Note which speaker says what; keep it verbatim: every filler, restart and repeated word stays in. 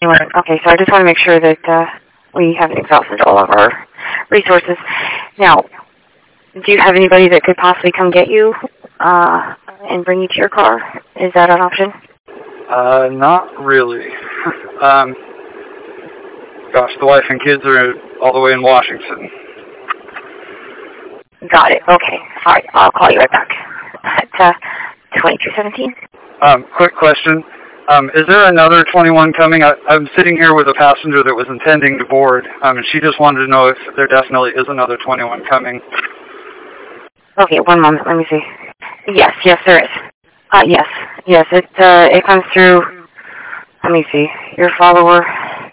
Speaker 1: Okay, so I just want to make sure that uh, we haven't exhausted all of our resources. Now, do you have anybody that could possibly come get you uh, and bring you to your car? Is that an option?
Speaker 2: Uh, not really. um, gosh, the wife and kids are all the way in Washington.
Speaker 1: Got it. Okay. All right. I'll call you right back at uh, twenty-two seventeen.
Speaker 2: Um, quick question. Um, is there another twenty-one coming? I, I'm sitting here with a passenger that was intending to board, um, and she just wanted to know if there definitely is another twenty-one coming.
Speaker 1: Okay, one moment. Let me see. Yes, yes, there is. Uh, yes, yes. It uh, it comes through. Let me see. Your follower.